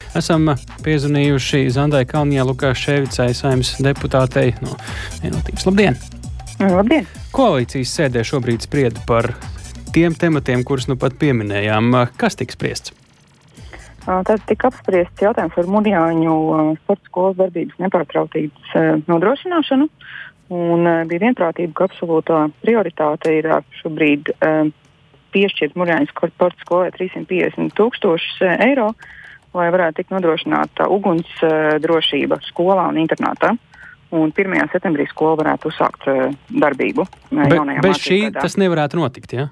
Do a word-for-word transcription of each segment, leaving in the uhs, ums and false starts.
esam piezvanījuši Zandai Kalniņai Lukaševicai, Saeimas deputātei no Vienotības. Labdien! Labdien! Koalīcijas sēdē šobrīd sprieda par tiem tematiem, kurus nu pat pieminējām. Kas tiks spriests? Tad tika apspriests jautājums par Murjāņu sporta skolas darbības nepārtrautības nodrošināšanu. Un bija vienprātība, ka absolūtā prioritāte ir šobrīd piešķirt Murjāņu sporta skolai trīssimt piecdesmit tūkstošus eiro, lai varētu tikt nodrošināta uguns drošība skolā un internātā. Un pirmajā septembrī skola varētu uzsākt darbību. Be, bez šī tas nevarētu notikt, ja?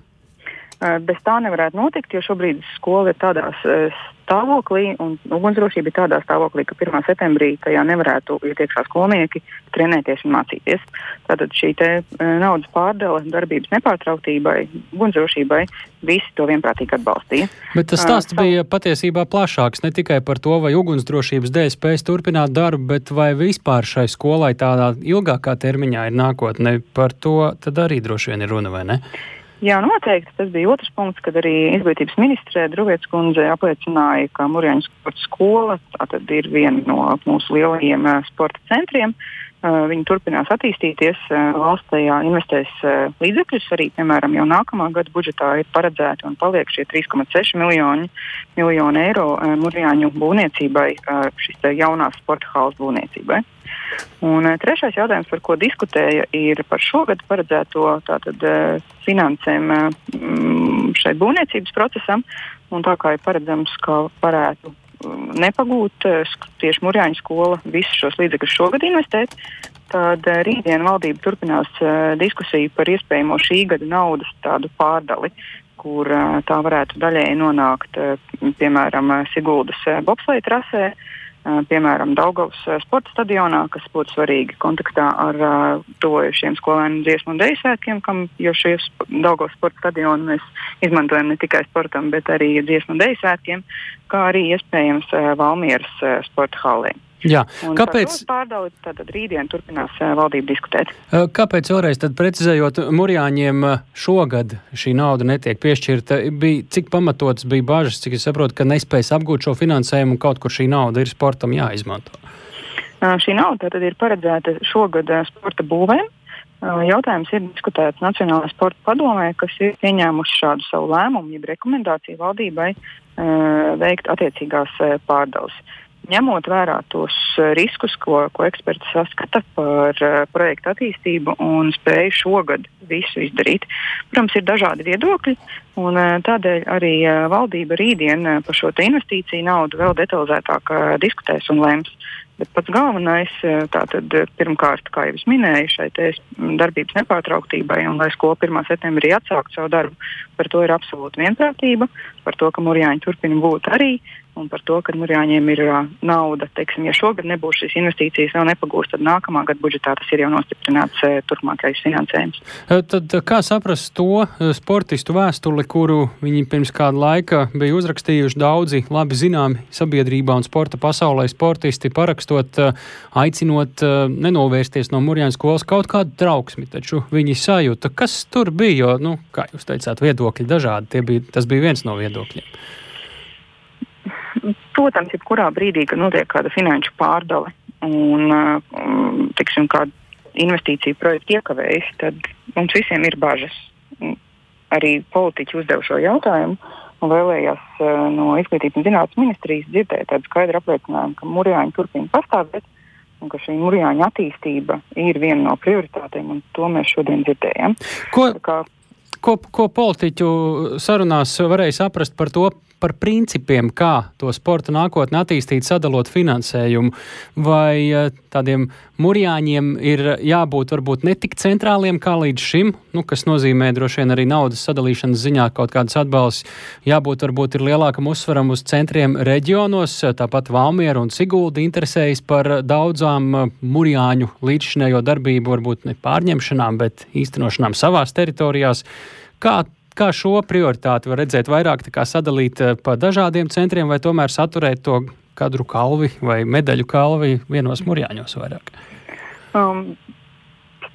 Bez tā nevarētu notikt, jo šobrīd skola ir tādā stāvoklī un ugunsdrošība ir tādā stāvoklī, ka pirmā septembrī tajā nevarētu iet iekšā skolnieki trenēties un mācīties. Tātad šī te naudas pārdala darbības nepārtrauktībai, ugunsdrošībai, visi to vienprātīgi atbalstīja. Bet tas stāsts uh, bija patiesībā plašāks, ne tikai par to, vai ugunsdrošības dēļ spēs turpināt darbu, bet vai vispār šai skolai tādā ilgākā termiņā ir nākotne. Par to tad arī droši vien ir runa, vai ne? Jā, noteikti. Tas bija otrs punkts, kad arī izglītības ministre Druvietes kundze apliecināja, ka Murjāņu sporta skola tātad ir viena no mūsu lielajiem sporta centriem. Uh, viņi turpinās attīstīties, uh, valsts tajā investēs uh, līdzekļus, arī, piemēram, jau nākamā gada budžetā ir paredzēti un paliek šie trīs komats seši miljoni, miljoni eiro uh, Murjāņu būvniecībai, uh, šis te jaunās sporta halas būvniecībai. Un uh, trešais jautājums, par ko diskutēja, ir par šogad paredzēto tātad uh, finansēm uh, šai būvniecības procesam, un tā kā ir paredzams, ka varētu nepagūt tieši Murjāņu skola visus šos līdzekļus šogad investēt, tad rītdien valdība turpinās diskusiju par iespējamo šī gada naudas tādu pārdali, kur tā varētu daļēji nonākt, piemēram, Siguldas bobsleja trasē, piemēram, Daugavas sporta stadionā, kas būtu svarīgi kontaktā ar uh, tojušiem skolēnu dziesmu un deju svētkiem, kam, jo šīs Daugavas sporta stadionu mēs izmantojam ne tikai sportam, bet arī dziesmu un deju svētkiem, kā arī iespējams uh, Valmieras uh, sporta hallē. Jā, un kāpēc? Par to pārdali tad rītdien turpinās uh, valdība diskutēt. Kāpēc vēlreiz tad precizējot Murjāņiem šogad šī nauda netiek piešķirta? Bija, cik pamatots bija bažas, cik es saprotu, ka nespējas apgūt šo finansējumu un kaut kur šī nauda ir sportam jāizmanto? Uh, šī nauda tad ir paredzēta šogad uh, sporta būvēm. Uh, jautājums ir diskutēts Nacionālajā sporta padomē, kas ir pieņēmuši šādu savu lēmumu, jeb rekomendāciju valdībai uh, veikt attiecīgās uh, pārdales. Ņemot vērā tos riskus, ko, ko eksperti saskata par uh, projektu attīstību un spēju šogad visu izdarīt. Protams, ir dažādi viedokļi, un uh, tādēļ arī uh, valdība rītdien uh, par šo te investīciju naudu vēl detalizētāk uh, diskutēs un lems. Bet pats galvenais, tātad pirmkārt, kā jau es minēju, šai te darbības nepārtrauktībai un lai skola pirmā septembrī atsāktu savu darbu, par to ir absolūta vienprātība, par to, ka Murjāņi turpina būt arī, un par to, ka Murjāņiem ir uh, nauda, teiksim, ja šogad nebūs šīs investīcijas vēl nepagūst, tad nākamā gada budžetā tas ir jau nostiprināts uh, turpmākais finansējums. Tad kā saprast to sportistu vēstuli, kuru viņi pirms kāda laika bija uzrakstījuši daudzi labi zināmi sabiedrībā un sporta pasaulē sportisti, parakstot, uh, aicinot uh, nenovērsties no Murjāņu skolas kaut kādu trauksmi, taču viņi sajūta, kas tur bija, jo, nu, kā jūs teicāt, viedokļi dažādi, tie bija, tas bija viens no viedokļiem. Protams, jebkurā brīdī, kad notiek kāda finanšu pārdale un, tiksim, kāda investīcija projekta iekavējas, tad mums visiem ir bažas. Arī politiķi uzdev šo jautājumu un vēlējās no Izglītības un zinātnes ministrijas dzirdēt tādu skaidru apliecinājumu, ka Murjāņi turpina pastāvēt un ka šī Murjāņu attīstība ir viena no prioritātēm, un to mēs šodien dzirdējam. Ko, kā, ko, ko politiķu sarunās varēja saprast par to, par principiem, kā to sporta nākotni attīstīt, sadalot finansējumu, vai tādiem Murjāņiem ir jābūt varbūt ne tik centrāliem kā līdz šim, nu, kas nozīmē droši vien arī naudas sadalīšanas ziņā kaut kādas atbalsts, jābūt varbūt ir lielākam uzsvaram uz centriem reģionos, tāpat Valmiera un Sigulda interesējas par daudzām Murjāņu līdzšinējo darbību, varbūt ne pārņemšanām, bet īstenošanām savās teritorijās. Kā Kā šo prioritāti var redzēt vairāk tā kā sadalīt pa dažādiem centriem vai tomēr saturēt to kadru kalvi vai medaļu kalvi vienos Murjāņos vairāk? Um,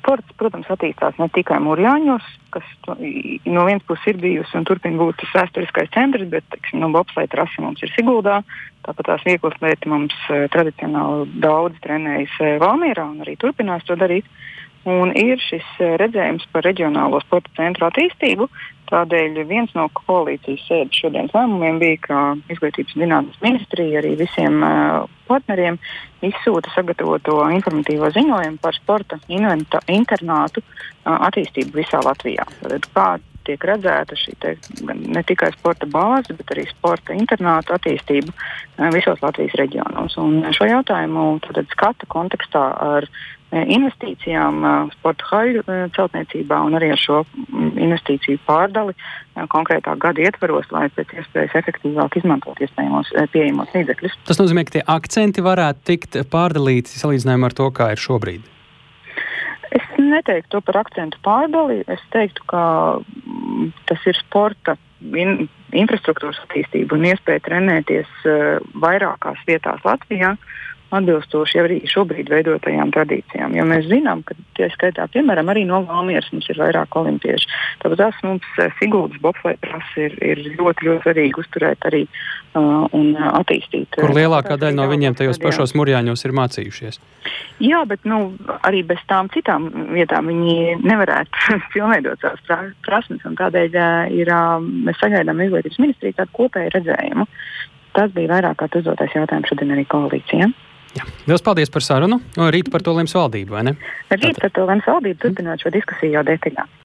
sports, protams, attīstās ne tikai Mūrjāņos, kas to, no vienas puses ir bijusi un turpina būt tas vēsturiskais centrs, bet, teiksim, no bobsleja trase mums ir Siguldā, tāpat tās vieglatlēti mums uh, tradicionāli daudz trenējas uh, Valmierā un arī turpinās to darīt. Un ir šis uh, redzējums par reģionālo sporta centru attīstību. Tādēļ viens no koalīcijas sēdes šodienas lēmumiem bija, ka Izglītības un zinātnes ministrija arī visiem uh, partneriem izsūta sagatavoto informatīvo ziņojumu par sporta inventa, internātu uh, attīstību visā Latvijā. Tad, kā tiek redzēta šī te, ne tikai sporta bāze, bet arī sporta internātu attīstību uh, visos Latvijas reģionos. Un šo jautājumu tad skata kontekstā ar investīcijām sporta haļu celtniecībā un arī ar šo investīciju pārdali konkrētā gada ietvaros, lai pēc iespējas efektīvāk izmantot iespējamos pieejamos līdzekļus. Tas nozīmē, ka tie akcenti varētu tikt pārdalīti salīdzinājumā ar to, kā ir šobrīd? Es neteiktu to par akcentu pārdali. Es teiktu, ka tas ir sporta in, infrastruktūras attīstība un iespēja trenēties vairākās vietās Latvijā, atbilstoši arī šobrīd veidotajām tradīcijām. Jo mēs zinām, ka tie skaitā, piemēram, arī no Valmieras mums ir vairāk olimpiešu. Tāpēc tās mums Siguldas bobsleja trase ir, ir ļoti, ļoti svarīgi uzturēt arī uh, un attīstīt. Kur lielākā daļa no viņiem tajos pašos Mūrjāņos ir mācījušies? Jā, bet nu, arī bez tām citām vietām viņi nevarētu pilnveidot savas prasmes, un tādēļ uh, ir, uh, mēs sagaidām Izglītības ministriju tādu kopēju redzējumu. Tas bija vairāk kā uzdotais jautājums šodien arī koalīcijām. Jā. Liels paldies par sarunu. Rīt par to lems valdība, vai ne? Rīt par to lems valdība, turpināt šo diskusiju jau detaļā.